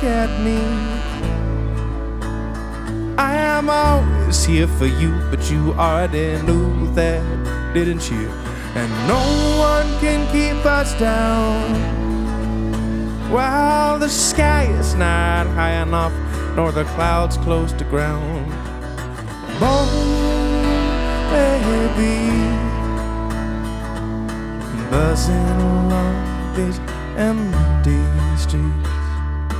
look at me. I am always here for you, but you already knew that, didn't you? And no one can keep us down while the sky is not high enough, nor the clouds close to ground. Oh, baby, buzzing along these empty streets.